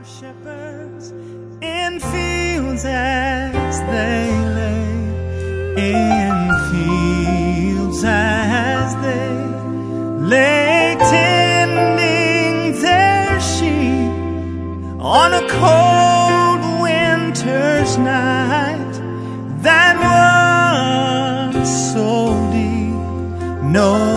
shepherds in fields as they lay, in fields as they lay, tending their sheep on a cold winter's night that was so deep. No